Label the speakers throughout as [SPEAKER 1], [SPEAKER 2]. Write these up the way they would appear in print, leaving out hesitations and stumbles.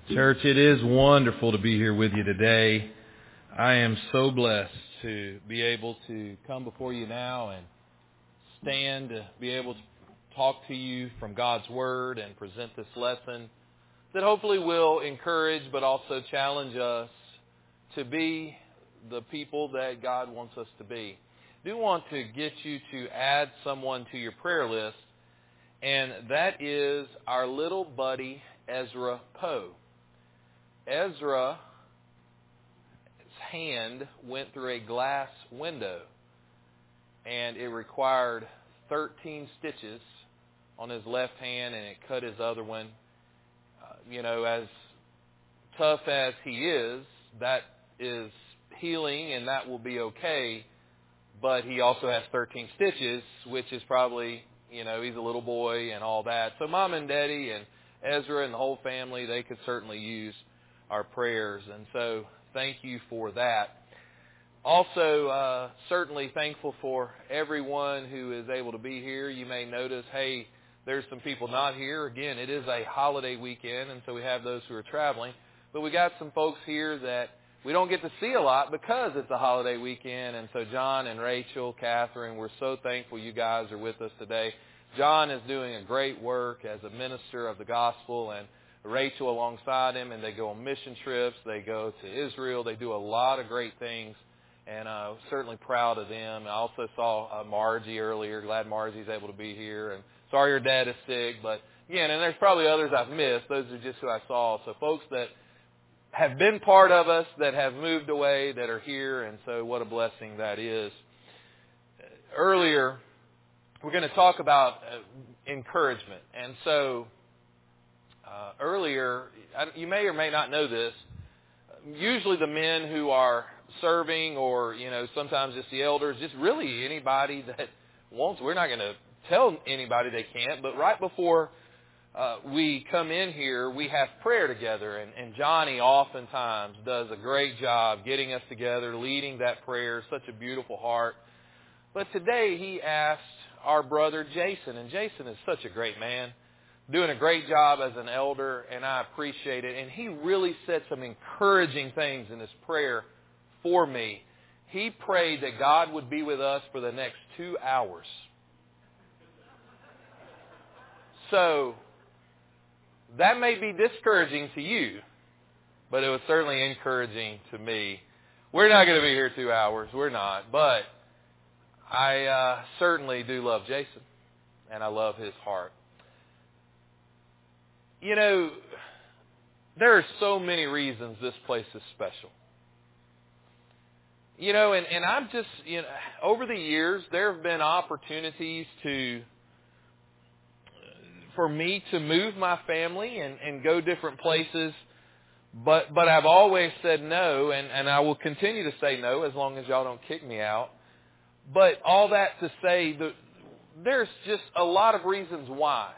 [SPEAKER 1] Church, it is wonderful to be here with you today. I am so blessed to be able to come before you now and stand to be able to talk to you from God's Word and present this lesson that hopefully will encourage but also challenge us to be the people that God wants us to be. I do want to get you to add someone to your prayer list, and that is our little buddy Ezra Poe. Ezra's hand went through a glass window, and it required 13 stitches on his left hand, and it cut his other one. As tough as he is, that is healing, and that will be okay. But he also has 13 stitches, which is probably, he's a little boy and all that. So Mom and Daddy and Ezra and the whole family, they could certainly use our prayers. And so thank you for that. Also, certainly thankful for everyone who is able to be here. You may notice, hey, there's some people not here. Again, it is a holiday weekend, and so we have those who are traveling. But we got some folks here that we don't get to see a lot because it's a holiday weekend. And so John and Rachel, Catherine, we're so thankful you guys are with us today. John is doing a great work as a minister of the gospel, and Rachel alongside him, and they go on mission trips. They go to Israel. They do a lot of great things, and certainly proud of them. I also saw Margie earlier. Glad Margie's able to be here. And sorry your dad is sick, but again, and there's probably others I've missed. Those are just who I saw. So folks that have been part of us, that have moved away, that are here, and so what a blessing that is. Earlier, we're going to talk about encouragement, and so earlier, you may or may not know this, usually the men who are serving or, sometimes just the elders, just really anybody that wants, we're not going to tell anybody they can't, but right before we come in here, we have prayer together, and Johnny oftentimes does a great job getting us together, leading that prayer, such a beautiful heart. But today he asked our brother Jason, and Jason is such a great man, doing a great job as an elder, and I appreciate it. And he really said some encouraging things in his prayer for me. He prayed that God would be with us for the next 2 hours. So that may be discouraging to you, but it was certainly encouraging to me. We're not going to be here 2 hours. We're not. But I certainly do love Jason, and I love his heart. There are so many reasons this place is special. And I'm just, over the years, there have been opportunities for me to move my family and go different places, but I've always said no, and I will continue to say no as long as y'all don't kick me out. But all that to say that there's just a lot of reasons why.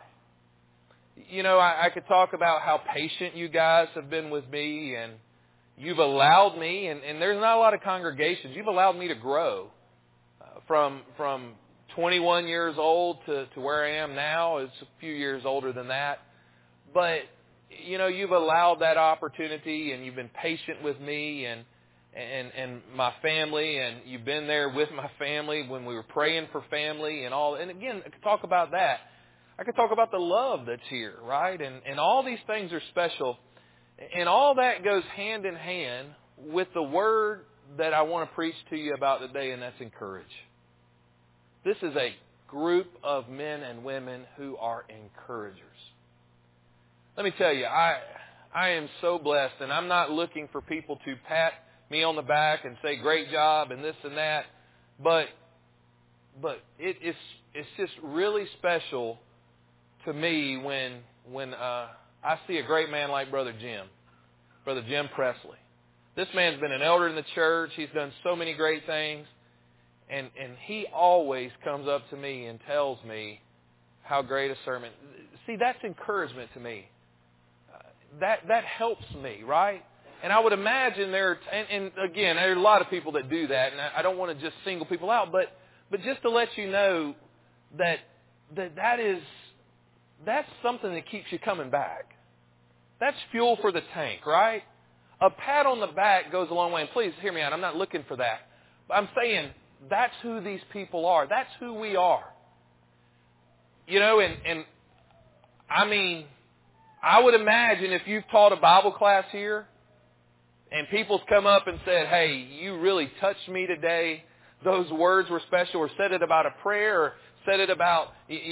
[SPEAKER 1] I could talk about how patient you guys have been with me, and you've allowed me, and there's not a lot of congregations, you've allowed me to grow from 21 years old to where I am now. It's a few years older than that. But, you've allowed that opportunity, and you've been patient with me and my family, and you've been there with my family when we were praying for family and all. And again, I could talk about that. I could talk about the love that's here, right? And all these things are special. And all that goes hand in hand with the word that I want to preach to you about today, and that's encourage. This is a group of men and women who are encouragers. Let me tell you, I am so blessed, and I'm not looking for people to pat me on the back and say, great job, and this and that. But it's just really special to me when I see a great man like Brother Jim Presley. This man's been an elder in the church. He's done so many great things. And he always comes up to me and tells me how great a sermon. See, that's encouragement to me. That helps me, right? And I would imagine and again, there are a lot of people that do that, and I don't want to just single people out, but just to let you know that's something that keeps you coming back. That's fuel for the tank, right? A pat on the back goes a long way. And please hear me out. I'm not looking for that. But I'm saying that's who these people are. That's who we are. You know, and I mean, I would imagine if you've taught a Bible class here and people's come up and said, hey, you really touched me today. Those words were special, or said it about a prayer, or said it about,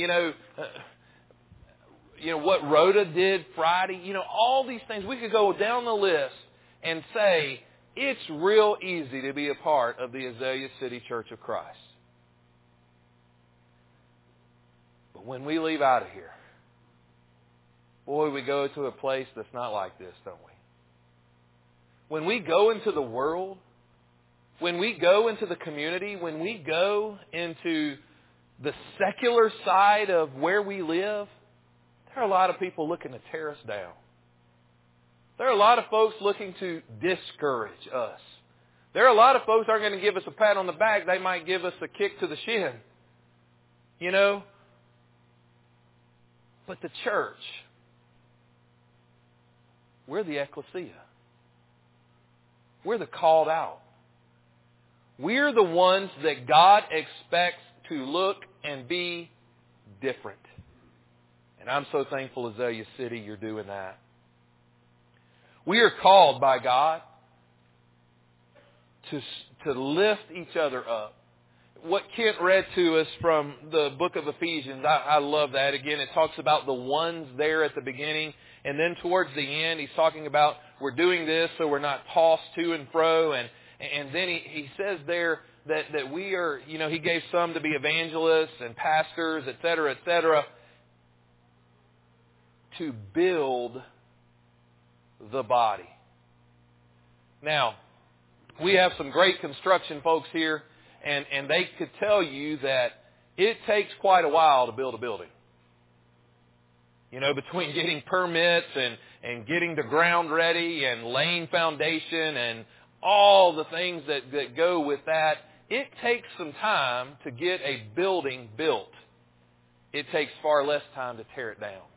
[SPEAKER 1] what Rhoda did Friday. All these things. We could go down the list and say, it's real easy to be a part of the Azalea City Church of Christ. But when we leave out of here, boy, we go to a place that's not like this, don't we? When we go into the world, when we go into the community, when we go into the secular side of where we live, there are a lot of people looking to tear us down. There are a lot of folks looking to discourage us. There are a lot of folks that aren't going to give us a pat on the back. They might give us a kick to the shin. But the church, we're the ecclesia. We're the called out. We're the ones that God expects to look and be different. And I'm so thankful, Azalea City, you're doing that. We are called by God to lift each other up. What Kent read to us from the book of Ephesians, I love that. Again, it talks about the ones there at the beginning. And then towards the end, he's talking about we're doing this so we're not tossed to and fro. And then he says there that we are, he gave some to be evangelists and pastors, et cetera, to build the body. Now, we have some great construction folks here, and they could tell you that it takes quite a while to build a building. Between getting permits and getting the ground ready and laying foundation and all the things that go with that, it takes some time to get a building built. It takes far less time to tear it down.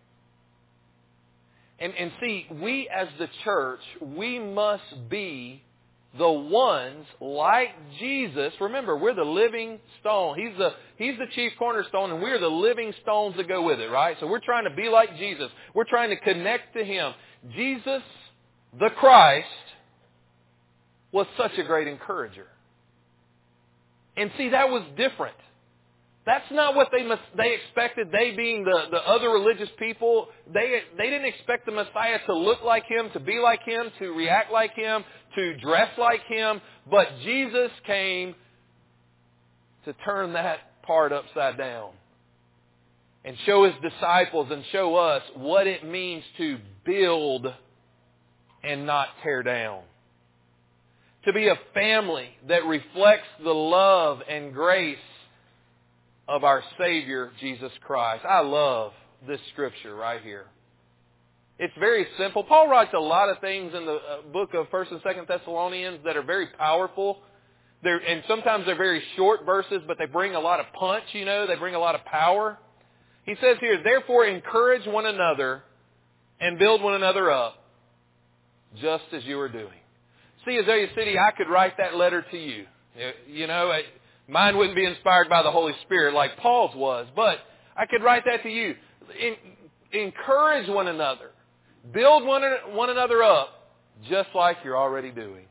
[SPEAKER 1] And see, we as the church, we must be the ones like Jesus. Remember, we're the living stone. He's the chief cornerstone, and we're the living stones that go with it, right? So we're trying to be like Jesus. We're trying to connect to Him. Jesus, the Christ, was such a great encourager. And see, that was different. That's not what they expected. They being the other religious people, they didn't expect the Messiah to look like Him, to be like Him, to react like Him, to dress like Him. But Jesus came to turn that part upside down and show His disciples and show us what it means to build and not tear down. To be a family that reflects the love and grace of our Savior, Jesus Christ. I love this scripture right here. It's very simple. Paul writes a lot of things in the book of 1st and 2nd Thessalonians that are very powerful. And sometimes they're very short verses, but they bring a lot of punch, They bring a lot of power. He says here, therefore encourage one another and build one another up, just as you are doing. See, Azalea City, I could write that letter to you. Mine wouldn't be inspired by the Holy Spirit like Paul's was, but I could write that to you. Encourage one another. Build one another up, just like you're already doing.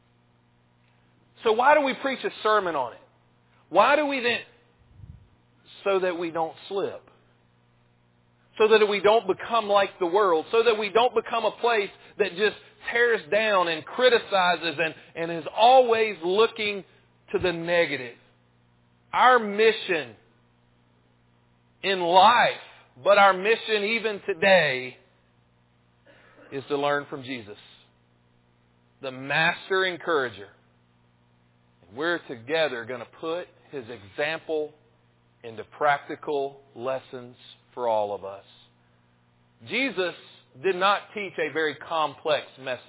[SPEAKER 1] So why do we preach a sermon on it? Why do we then? So that we don't slip. So that we don't become like the world. So that we don't become a place that just tears down and criticizes and is always looking to the negative. Our mission in life, but our mission even today, is to learn from Jesus, the master encourager. And we're together going to put His example into practical lessons for all of us. Jesus did not teach a very complex message.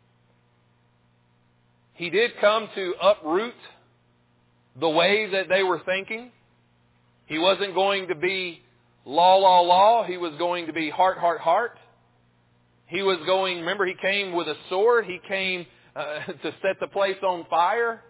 [SPEAKER 1] He did come to uproot the way that they were thinking. He wasn't going to be law. He was going to be heart. He was going, remember, he came with a sword. He came to set the place on fire.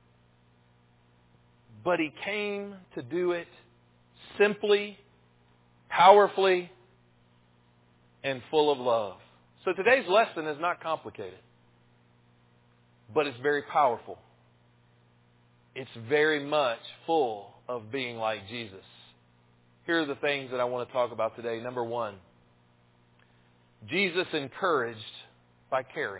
[SPEAKER 1] But he came to do it simply, powerfully, and full of love. So today's lesson is not complicated, but it's very powerful. It's very much full of being like Jesus. Here are the things that I want to talk about today. Number one, Jesus encouraged by caring.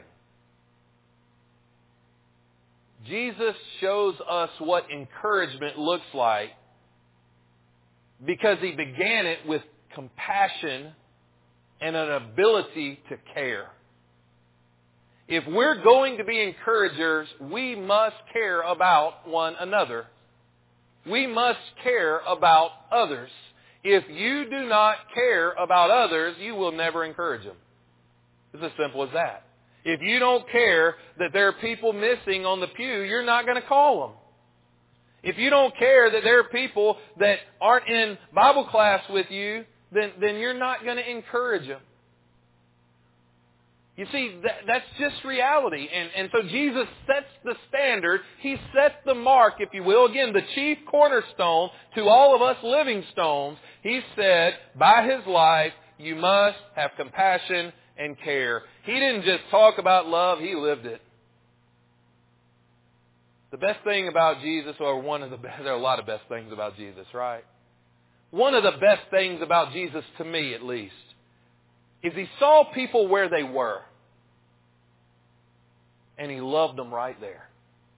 [SPEAKER 1] Jesus shows us what encouragement looks like because He began it with compassion and an ability to care. If we're going to be encouragers, we must care about one another. We must care about others. If you do not care about others, you will never encourage them. It's as simple as that. If you don't care that there are people missing on the pew, you're not going to call them. If you don't care that there are people that aren't in Bible class with you, then you're not going to encourage them. You see, that's just reality. And so Jesus sets the standard. He sets the mark, if you will. Again, the chief cornerstone to all of us living stones. He said, by His life, you must have compassion and care. He didn't just talk about love, He lived it. The best thing about Jesus, or one of the best, there are a lot of best things about Jesus, right? One of the best things about Jesus, to me at least, is He saw people where they were. And He loved them right there.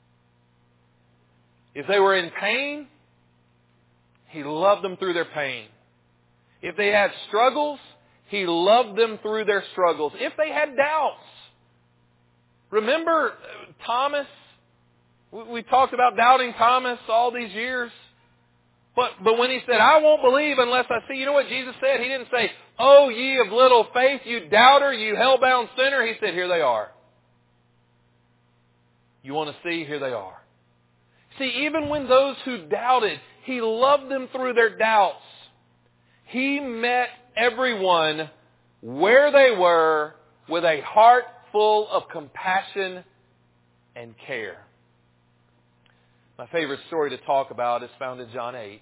[SPEAKER 1] If they were in pain, He loved them through their pain. If they had struggles, He loved them through their struggles. If they had doubts. Remember Thomas? We talked about doubting Thomas all these years. But when he said, I won't believe unless I see, you know what Jesus said? He didn't say, oh, ye of little faith, you doubter, you hell-bound sinner. He said, here they are. You want to see? Here they are. See, even when those who doubted, He loved them through their doubts. He met everyone where they were with a heart full of compassion and care. My favorite story to talk about is found in John 8.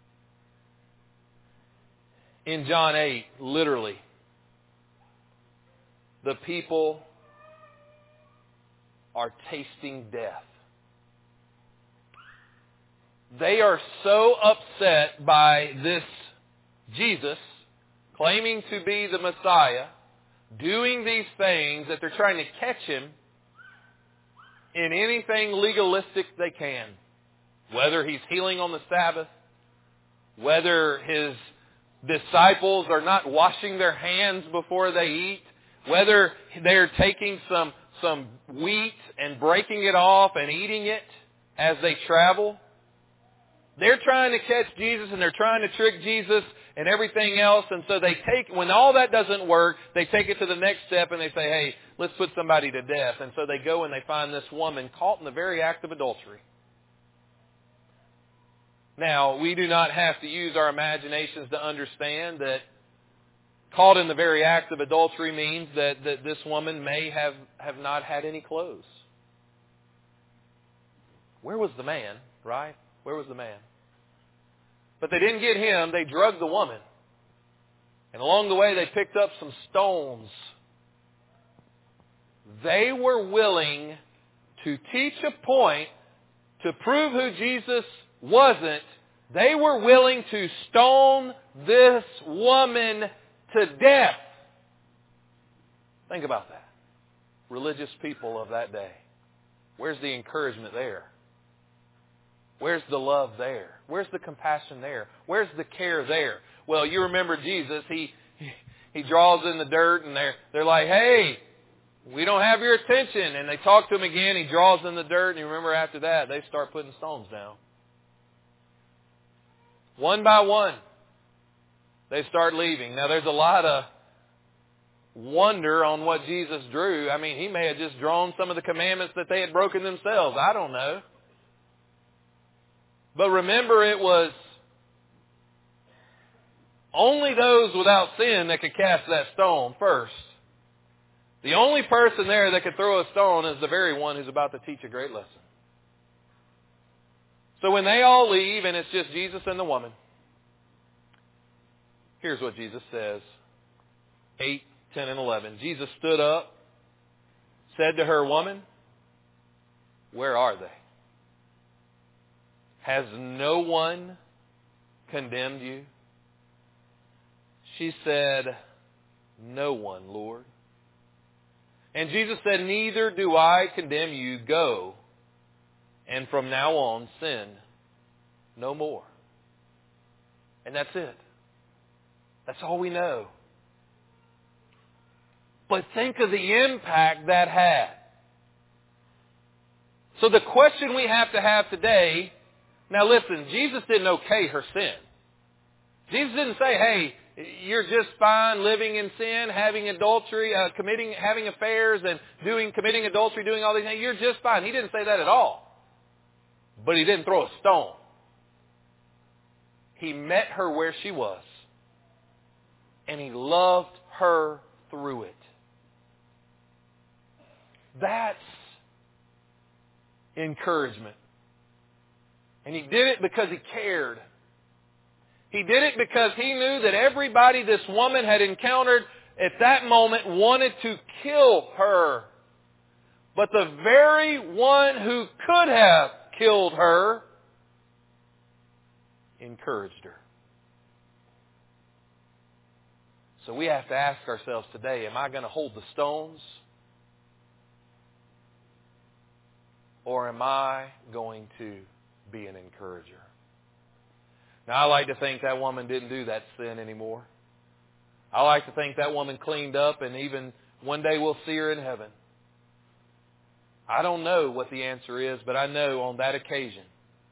[SPEAKER 1] In John 8, literally, the people are tasting death. They are so upset by this Jesus claiming to be the Messiah, doing these things, that they're trying to catch Him in anything legalistic they can. Whether He's healing on the Sabbath, whether His disciples are not washing their hands before they eat, whether they're taking some wheat and breaking it off and eating it as they travel. They're trying to catch Jesus and they're trying to trick Jesus and everything else. And so when all that doesn't work, they take it to the next step and they say, hey, let's put somebody to death. And so they go and they find this woman caught in the very act of adultery. Now, we do not have to use our imaginations to understand that caught in the very act of adultery means that this woman may have not had any clothes. Where was the man, right? Where was the man? But they didn't get him. They drugged the woman. And along the way, they picked up some stones. They were willing to teach a point to prove who Jesus wasn't. They were willing to stone this woman to death. Think about that. Religious people of that day. Where's the encouragement there? Where's the love there? Where's the compassion there? Where's the care there? Well, you remember Jesus. He draws in the dirt and they're like, hey, we don't have your attention. And they talk to him again. He draws in the dirt. And you remember after that, they start putting stones down. One by one, they start leaving. Now, there's a lot of wonder on what Jesus drew. I mean, He may have just drawn some of the commandments that they had broken themselves. I don't know. But remember, it was only those without sin that could cast that stone first. The only person there that could throw a stone is the very one who's about to teach a great lesson. So when they all leave and it's just Jesus and the woman, here's what Jesus says. 8, 10, and 11. Jesus stood up, said to her, "Woman, where are they? Has no one condemned you?" She said, "No one, Lord." And Jesus said, "Neither do I condemn you. Go, and from now on sin no more." And that's it. That's all we know. But think of the impact that had. So the question we have to have today, now listen, Jesus didn't okay her sin. Jesus didn't say, hey, you're just fine living in sin, having adultery, having affairs and committing adultery, doing all these things. You're just fine. He didn't say that at all. But He didn't throw a stone. He met her where she was. And He loved her through it. That's encouragement. And He did it because He cared. He did it because He knew that everybody this woman had encountered at that moment wanted to kill her. But the very one who could have killed her encouraged her. So we have to ask ourselves today, am I going to hold the stones? Or am I going to be an encourager? Now, I like to think that woman didn't do that sin anymore. I like to think that woman cleaned up, and even one day we'll see her in heaven. I don't know what the answer is, but I know on that occasion,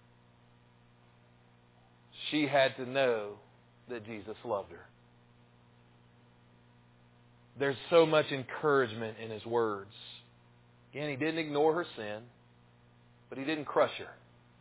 [SPEAKER 1] she had to know that Jesus loved her. There's so much encouragement in His words. Again, He didn't ignore her sin, but He didn't crush her.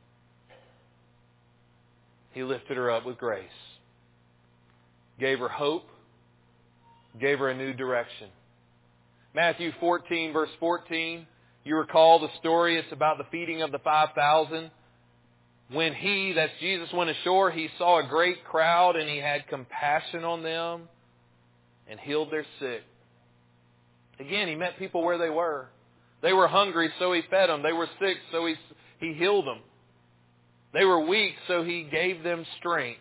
[SPEAKER 1] He lifted her up with grace, gave her hope, gave her a new direction. Matthew 14, verse 14, you recall the story. It's about the feeding of the 5,000. When He, that's Jesus, went ashore, He saw a great crowd and He had compassion on them and healed their sick. Again, He met people where they were. They were hungry, so He fed them. They were sick, so He healed them. They were weak, so He gave them strength.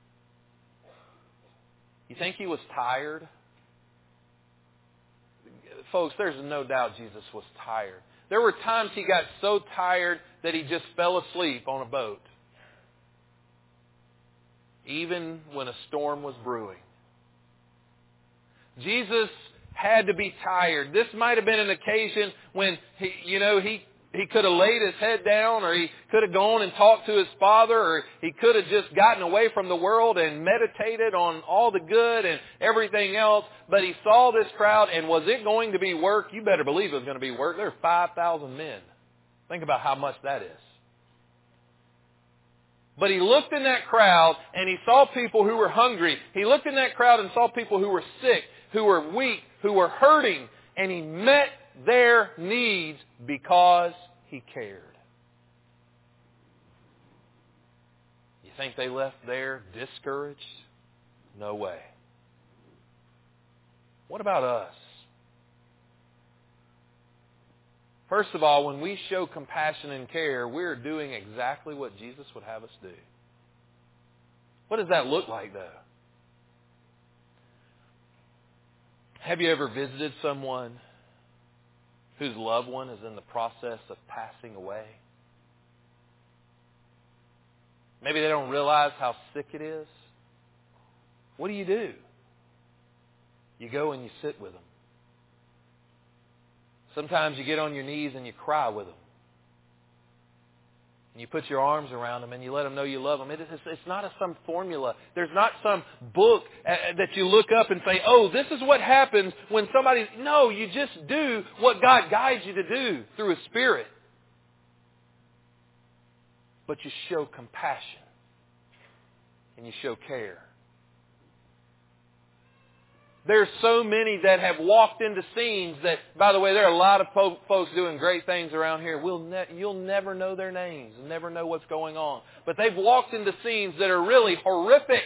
[SPEAKER 1] You think He was tired? Folks, there's no doubt Jesus was tired. There were times He got so tired that He just fell asleep on a boat. Even when a storm was brewing. Jesus had to be tired. This might have been an occasion when he could have laid his head down, or he could have gone and talked to his Father, or he could have just gotten away from the world and meditated on all the good and everything else. But He saw this crowd, and was it going to be work? You better believe it was going to be work. There were 5,000 men. Think about how much that is. But He looked in that crowd and He saw people who were hungry. He looked in that crowd and saw people who were sick, who were weak, who were hurting, and He met their needs because He cared. You think they left there discouraged? No way. What about us? First of all, when we show compassion and care, we're doing exactly what Jesus would have us do. What does that look like, though? Have you ever visited someone whose loved one is in the process of passing away? Maybe they don't realize how sick it is. What do? You go and you sit with them. Sometimes you get on your knees and you cry with them. And you put your arms around them and you let them know you love them. It's not some formula. There's not some book that you look up and say, oh, this is what happens when somebody... No, you just do what God guides you to do through His Spirit. But you show compassion and you show care. There's so many that have walked into scenes that, by the way, there are a lot of folks doing great things around here. You'll never know their names and never know what's going on. But they've walked into scenes that are really horrific.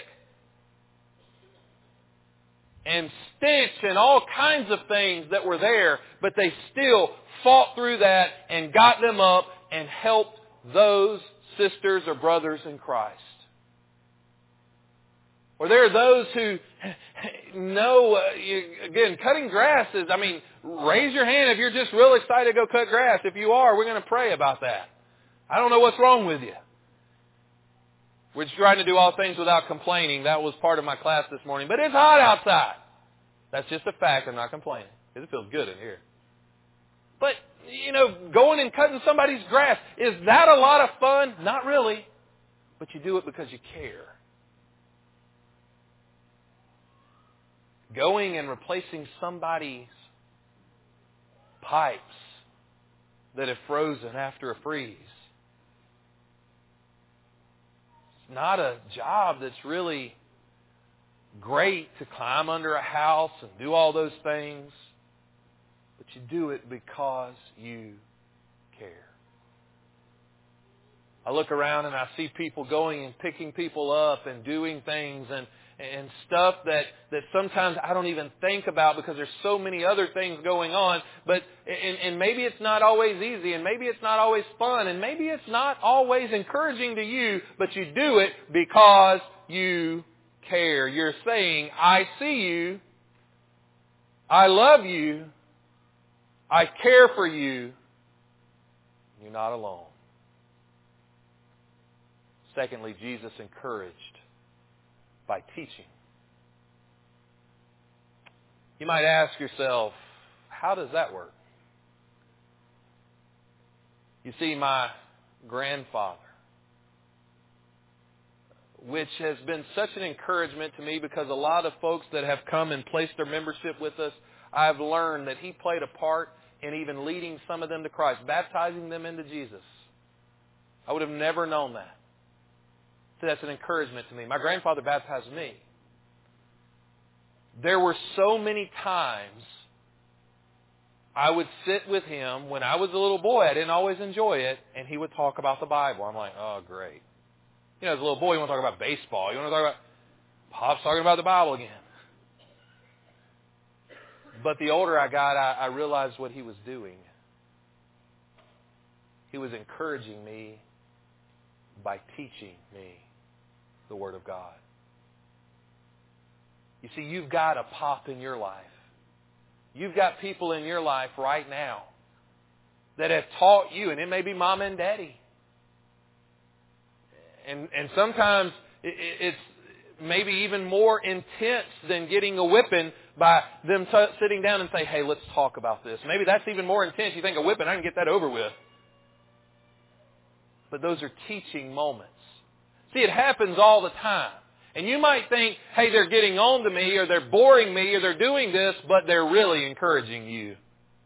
[SPEAKER 1] And stench and all kinds of things that were there, but they still fought through that and got them up and helped those sisters or brothers in Christ. Or there are those who know, again, cutting grass is, raise your hand if you're just real excited to go cut grass. If you are, we're going to pray about that. I don't know what's wrong with you. We're trying to do all things without complaining. That was part of my class this morning. But it's hot outside. That's just a fact. I'm not complaining. It feels good in here. But, going and cutting somebody's grass, is that a lot of fun? Not really. But you do it because you care. Going and replacing somebody's pipes that have frozen after a freeze. It's not a job that's really great to climb under a house and do all those things. But you do it because you care. I look around and I see people going and picking people up and doing things and stuff that sometimes I don't even think about because there's so many other things going on. But and maybe it's not always easy, and maybe it's not always fun, and maybe it's not always encouraging to you, but you do it because you care. You're saying, I see you, I love you, I care for you, you're not alone. Secondly, Jesus encouraged by teaching. You might ask yourself, how does that work? You see, my grandfather, which has been such an encouragement to me because a lot of folks that have come and placed their membership with us, I've learned that he played a part in even leading some of them to Christ, baptizing them into Jesus. I would have never known that. So that's an encouragement to me. My grandfather baptized me. There were so many times I would sit with him when I was a little boy. I didn't always enjoy it. And he would talk about the Bible. I'm like, oh, great. As a little boy, you want to talk about baseball. You want to talk about Pop's talking about the Bible again. But the older I got, I realized what he was doing. He was encouraging me by teaching me the Word of God. You see, you've got a Pop in your life. You've got people in your life right now that have taught you, and it may be Mom and Daddy. And sometimes it's maybe even more intense than getting a whipping by them sitting down and say, hey, let's talk about this. Maybe that's even more intense. You think a whipping, I can get that over with. But those are teaching moments. See, it happens all the time. And you might think, hey, they're getting on to me, or they're boring me, or they're doing this, but they're really encouraging you.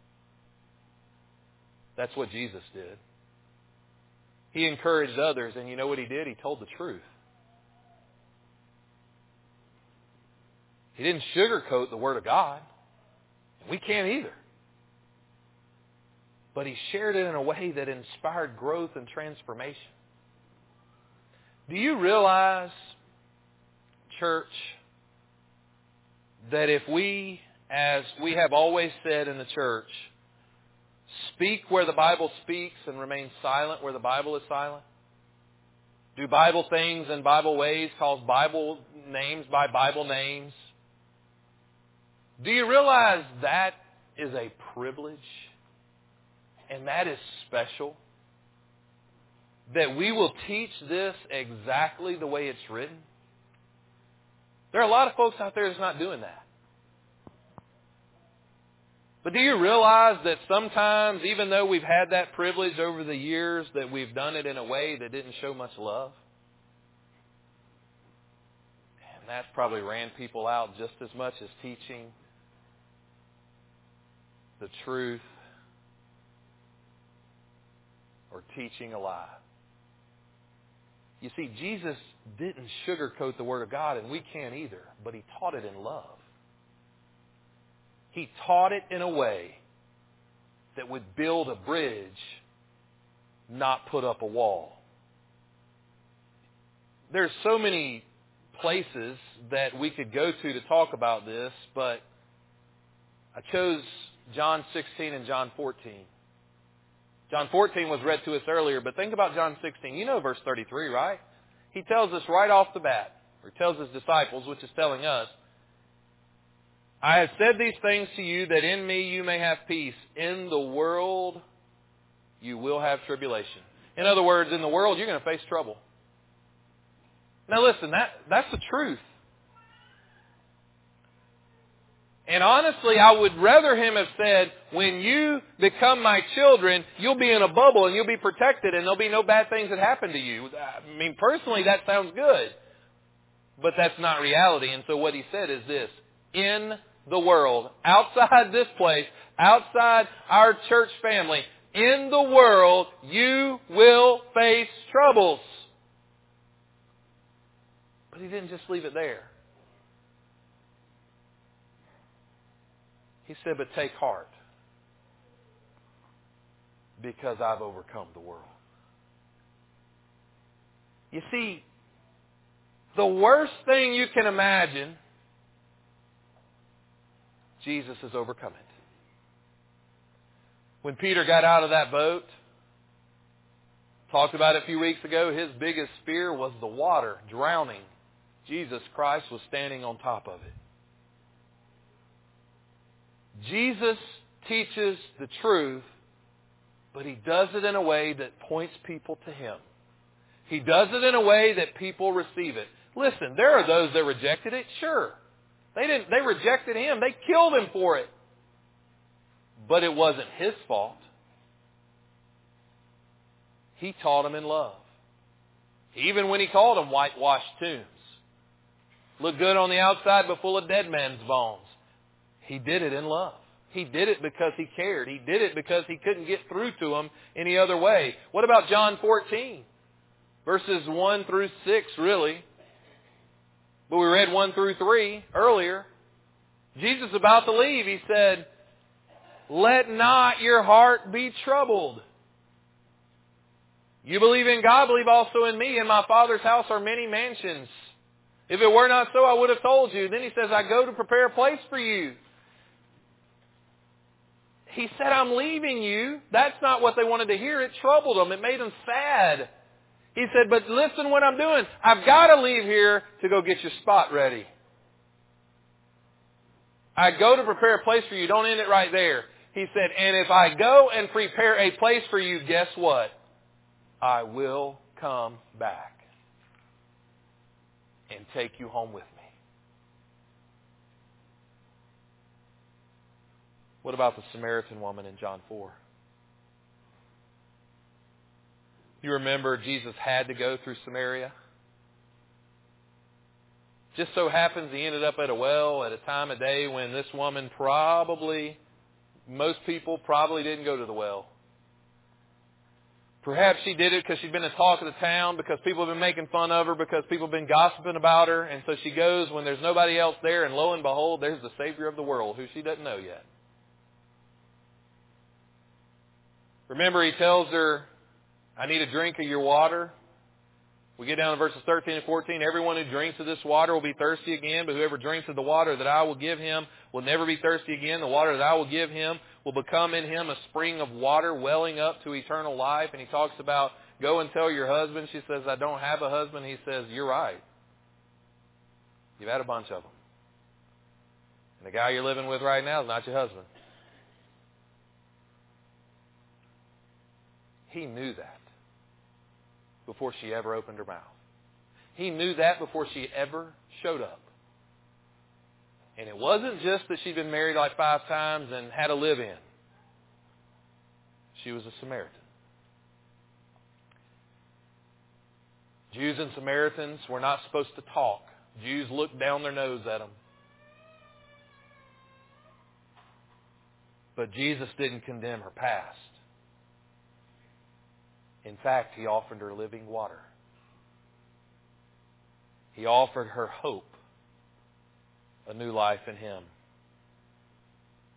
[SPEAKER 1] That's what Jesus did. He encouraged others, and you know what He did? He told the truth. He didn't sugarcoat the Word of God. We can't either. But He shared it in a way that inspired growth and transformation. Do you realize, church, that if we, as we have always said in the church, speak where the Bible speaks and remain silent where the Bible is silent? Do Bible things in Bible ways, call Bible names by Bible names? Do you realize that is a privilege? And that is special? That we will teach this exactly the way it's written? There are a lot of folks out there that's not doing that. But do you realize that sometimes, even though we've had that privilege over the years, that we've done it in a way that didn't show much love? And that's probably ran people out just as much as teaching the truth or teaching a lie. You see, Jesus didn't sugarcoat the Word of God, and we can't either, but He taught it in love. He taught it in a way that would build a bridge, not put up a wall. There's so many places that we could go to talk about this, but I chose John 16 and John 14. John 14 was read to us earlier, but think about John 16. You know verse 33, right? He tells us right off the bat, or tells his disciples, which is telling us, I have said these things to you that in me you may have peace. In the world you will have tribulation. In other words, in the world you're going to face trouble. Now listen, that's the truth. And honestly, I would rather him have said, when you become my children, you'll be in a bubble and you'll be protected and there'll be no bad things that happen to you. I mean, personally, that sounds good. But that's not reality. And so what he said is this: in the world, outside this place, outside our church family, in the world, you will face troubles. But he didn't just leave it there. He said, but take heart, because I've overcome the world. You see, the worst thing you can imagine, Jesus has overcome it. When Peter got out of that boat, talked about it a few weeks ago, his biggest fear was the water, drowning. Jesus Christ was standing on top of it. Jesus teaches the truth, but He does it in a way that points people to Him. He does it in a way that people receive it. Listen, there are those that rejected it, sure. They rejected Him. They killed Him for it. But it wasn't His fault. He taught them in love. Even when He called them whitewashed tombs. Look good on the outside, but full of dead man's bones. He did it in love. He did it because He cared. He did it because He couldn't get through to them any other way. What about John 14? Verses 1 through 6, really. But we read 1 through 3 earlier. Jesus is about to leave. He said, let not your heart be troubled. You believe in God, believe also in me. In my Father's house are many mansions. If it were not so, I would have told you. Then He says, I go to prepare a place for you. He said, I'm leaving you. That's not what they wanted to hear. It troubled them. It made them sad. He said, but listen what I'm doing. I've got to leave here to go get your spot ready. I go to prepare a place for you. Don't end it right there. He said, and if I go and prepare a place for you, guess what? I will come back and take you home with me. What about the Samaritan woman in John 4? You remember Jesus had to go through Samaria? Just so happens He ended up at a well at a time of day when this woman most people probably didn't go to the well. Perhaps she did it because she'd been the talk of the town, because people have been making fun of her, because people have been gossiping about her. And so she goes when there's nobody else there, and lo and behold, there's the Savior of the world, who she doesn't know yet. Remember, He tells her, I need a drink of your water. We get down to verses 13 and 14. Everyone who drinks of this water will be thirsty again, but whoever drinks of the water that I will give him will never be thirsty again. The water that I will give him will become in him a spring of water welling up to eternal life. And He talks about, go and tell your husband. She says, I don't have a husband. He says, you're right. You've had a bunch of them. And the guy you're living with right now is not your husband. He knew that before she ever opened her mouth. He knew that before she ever showed up. And it wasn't just that she'd been married like 5 times and had a live-in. She was a Samaritan. Jews and Samaritans were not supposed to talk. Jews looked down their nose at them. But Jesus didn't condemn her past. In fact, He offered her living water. He offered her hope, a new life in Him.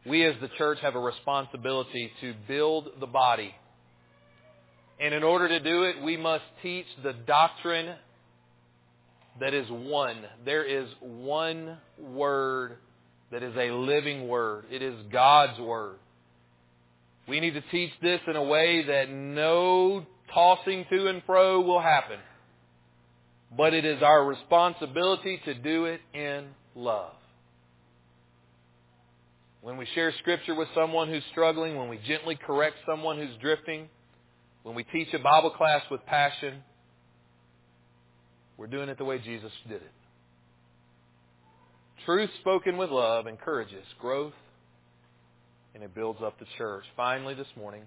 [SPEAKER 1] we as the church have a responsibility to build the body. And in order to do it, we must teach the doctrine that is one. There is one Word that is a living Word. It is God's Word. We need to teach this in a way that no tossing to and fro will happen. But it is our responsibility to do it in love. When we share Scripture with someone who's struggling, when we gently correct someone who's drifting, when we teach a Bible class with passion, we're doing it the way Jesus did it. Truth spoken with love encourages growth, and it builds up the church. Finally, this morning,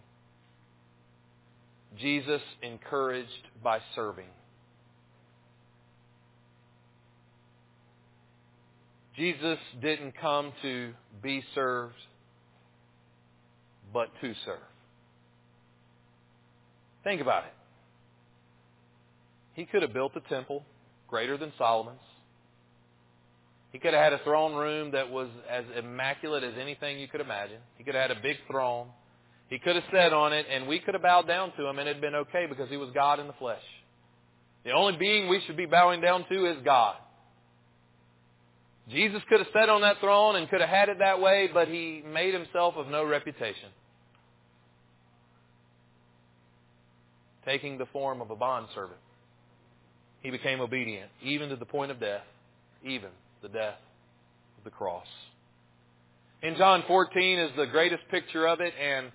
[SPEAKER 1] Jesus encouraged by serving. Jesus didn't come to be served, but to serve. Think about it. He could have built a temple greater than Solomon's. He could have had a throne room that was as immaculate as anything you could imagine. He could have had a big throne. He could have sat on it, and we could have bowed down to Him, and it had been okay because He was God in the flesh. The only being we should be bowing down to is God. Jesus could have sat on that throne and could have had it that way, but He made Himself of no reputation, taking the form of a bondservant. He became obedient, even to the point of death, even the death of the cross. In John 14 is the greatest picture of it, and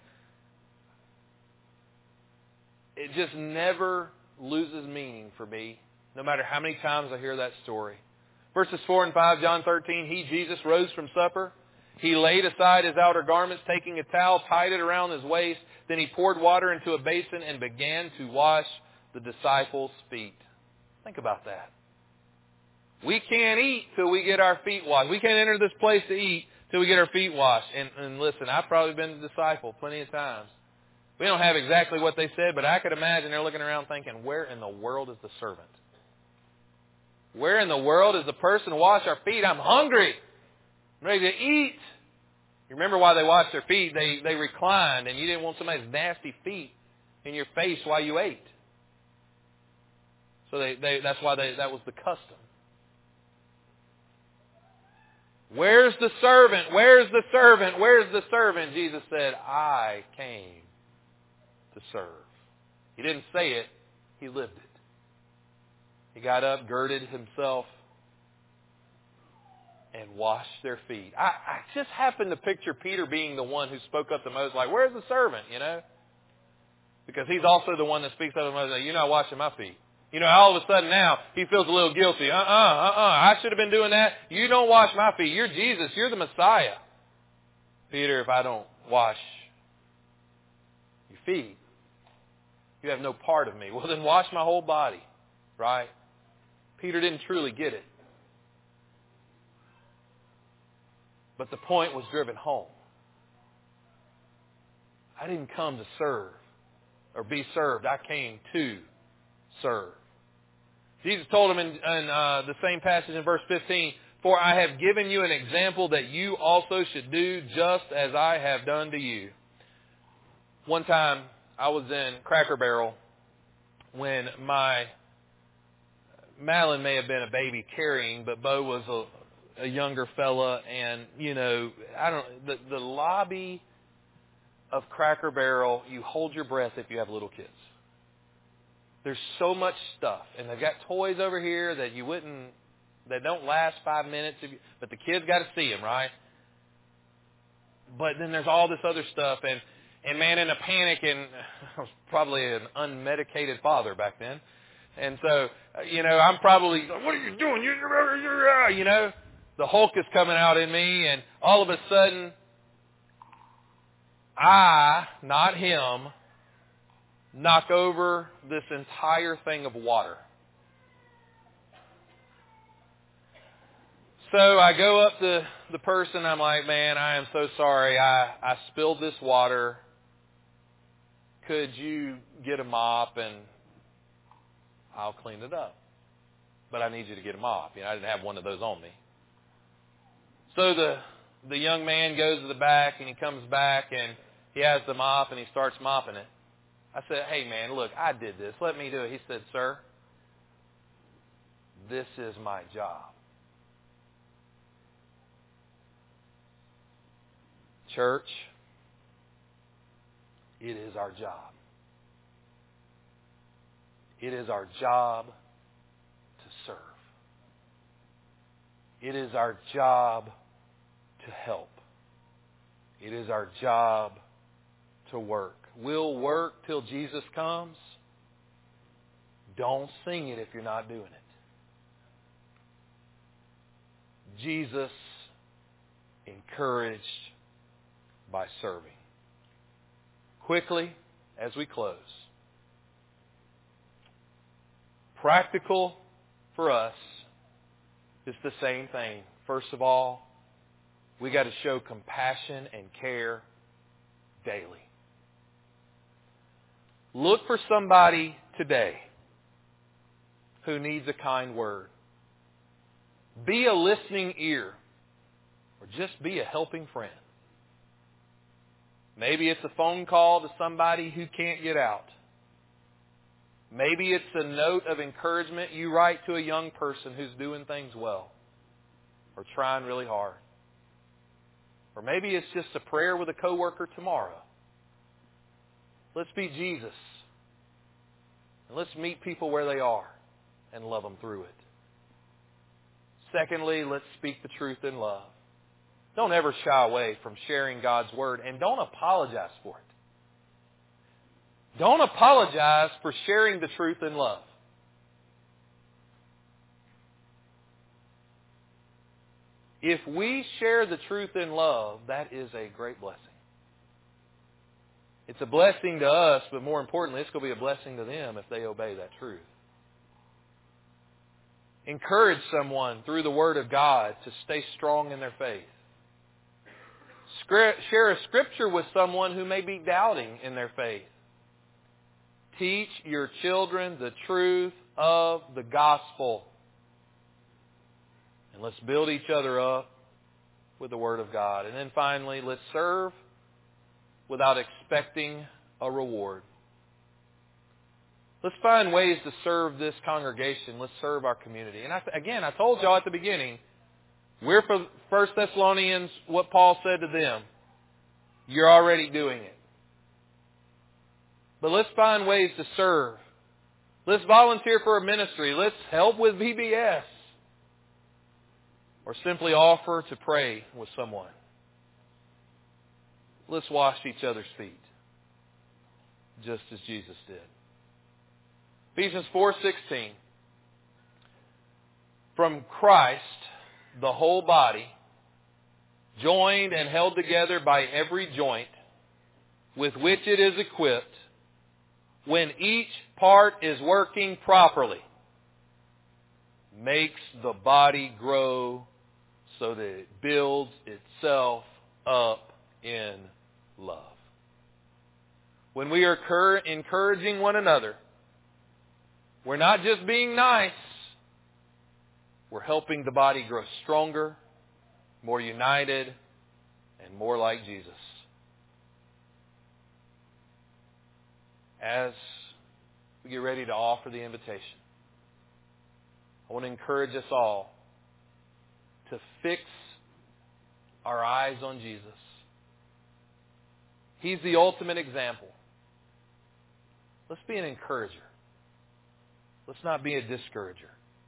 [SPEAKER 1] it just never loses meaning for me, no matter how many times I hear that story. Verses 4 and 5, John 13, He, Jesus, rose from supper. He laid aside His outer garments, taking a towel, tied it around His waist. Then He poured water into a basin and began to wash the disciples' feet. Think about that. We can't eat till we get our feet washed. We can't enter this place to eat till we get our feet washed. And listen, I've probably been a disciple plenty of times. We don't have exactly what they said, but I could imagine they're looking around thinking, where in the world is the servant? Where in the world is the person to wash our feet? I'm hungry. I'm ready to eat. You remember why they washed their feet? They reclined, and you didn't want somebody's nasty feet in your face while you ate. So that's why that was the custom. Where's the servant? Where's the servant? Where's the servant? Jesus said, I came to serve. He didn't say it. He lived it. He got up, girded himself, and washed their feet. I just happen to picture Peter being the one who spoke up the most, like, where's the servant, you know? Because he's also the one that speaks up the most, like, you're not washing my feet. You know, all of a sudden now, he feels a little guilty. I should have been doing that. You don't wash my feet. You're Jesus. You're the Messiah. Peter, if I don't wash your feet, you have no part of me. Well, then wash my whole body, right? Peter didn't truly get it. But the point was driven home. I didn't come to serve or be served. I came to serve. Jesus told him in the same passage in verse 15, for I have given you an example that you also should do just as I have done to you. One time I was in Cracker Barrel when Malin may have been a baby carrying, but Bo was a younger fella, and you know, the lobby of Cracker Barrel, you hold your breath if you have little kids. There's so much stuff, and they've got toys over here that don't last 5 minutes, but the kids got to see them, right? But then there's all this other stuff, and man, in a panic, and I was probably an unmedicated father back then, and so, you know, I'm probably, what are you doing? You know, the Hulk is coming out in me, and all of a sudden, I, not him, knock over this entire thing of water. So I go up to the person. I'm like, man, I am so sorry. I spilled this water. Could you get a mop and I'll clean it up? But I need you to get a mop. You know, I didn't have one of those on me. So the the young man goes to the back and he comes back and he has the mop and he starts mopping it. I said, hey man, look, I did this. Let me do it. He said, sir, this is my job. Church, it is our job. It is our job to serve. It is our job to help. It is our job to work. We'll work till Jesus comes. Don't sing it if you're not doing it. Jesus encouraged by serving. Quickly, as we close, practical for us is the same thing. First of all, we got to show compassion and care daily. Look for somebody today who needs a kind word. Be a listening ear, or just be a helping friend. Maybe it's a phone call to somebody who can't get out. Maybe it's a note of encouragement you write to a young person who's doing things well or trying really hard. Or maybe it's just a prayer with a coworker tomorrow. Let's be Jesus. And let's meet people where they are and love them through it. Secondly, let's speak the truth in love. Don't ever shy away from sharing God's Word, and don't apologize for it. Don't apologize for sharing the truth in love. If we share the truth in love, that is a great blessing. It's a blessing to us, but more importantly, it's going to be a blessing to them if they obey that truth. Encourage someone through the Word of God to stay strong in their faith. Share a scripture with someone who may be doubting in their faith. Teach your children the truth of the gospel. And let's build each other up with the Word of God. And then finally, let's serve without expecting a reward. Let's find ways to serve this congregation. Let's serve our community. And I told y'all at the beginning, we're for 1 Thessalonians, what Paul said to them. You're already doing it. But let's find ways to serve. Let's volunteer for a ministry. Let's help with VBS. Or simply offer to pray with someone. Let's wash each other's feet, just as Jesus did. Ephesians 4:16. From Christ, the whole body, joined and held together by every joint, with which it is equipped, when each part is working properly, makes the body grow so that it builds itself up in love. When we are encouraging one another, we're not just being nice. We're helping the body grow stronger, more united, and more like Jesus. As we get ready to offer the invitation, I want to encourage us all to fix our eyes on Jesus. He's the ultimate example. Let's be an encourager. Let's not be a discourager.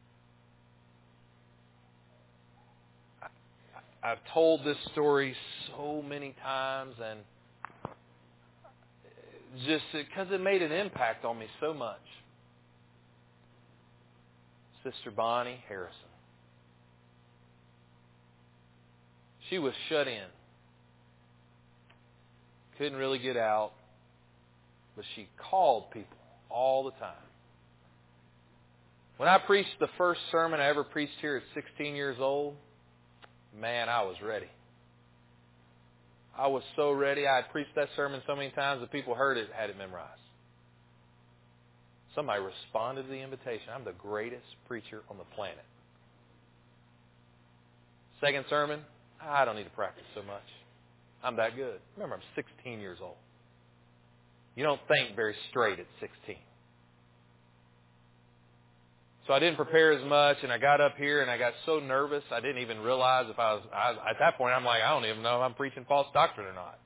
[SPEAKER 1] I've told this story so many times, and just because it made an impact on me so much. Sister Bonnie Harrison. She was shut in. Couldn't really get out, but she called people all the time. When I preached the first sermon I ever preached here at 16 years old, man, I was ready. I was so ready. I had preached that sermon so many times that people heard it, had it memorized. Somebody responded to the invitation. I'm the greatest preacher on the planet. Second sermon, I don't need to practice so much. I'm that good. Remember, I'm 16 years old. You don't think very straight at 16. So I didn't prepare as much, and I got up here, and I got so nervous, I didn't even realize if I was at that point, I'm like, I don't even know if I'm preaching false doctrine or not.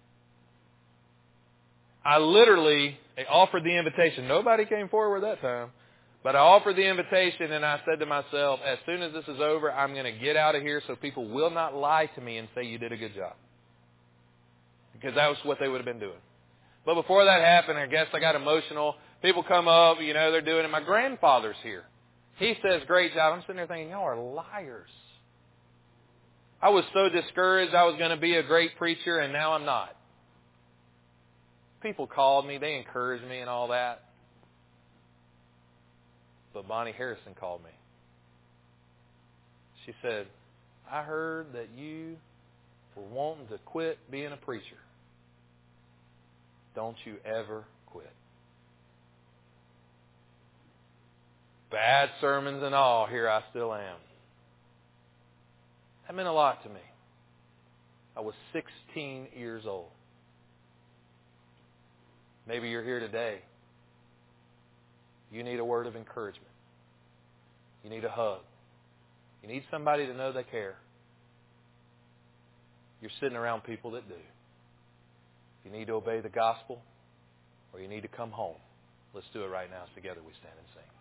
[SPEAKER 1] I literally offered the invitation. Nobody came forward that time. But I offered the invitation, and I said to myself, as soon as this is over, I'm going to get out of here so people will not lie to me and say you did a good job. Because that was what they would have been doing. But before that happened, I guess I got emotional. People come up, they're doing it. My grandfather's here. He says, great job. I'm sitting there thinking, y'all are liars. I was so discouraged I was going to be a great preacher, and now I'm not. People called me. They encouraged me and all that. But Bonnie Harrison called me. She said, I heard that you were wanting to quit being a preacher. Don't you ever quit. Bad sermons and all, here I still am. That meant a lot to me. I was 16 years old. Maybe you're here today. You need a word of encouragement. You need a hug. You need somebody to know they care. You're sitting around people that do. You need to obey the gospel, or you need to come home. Let's do it right now. Together we stand and sing.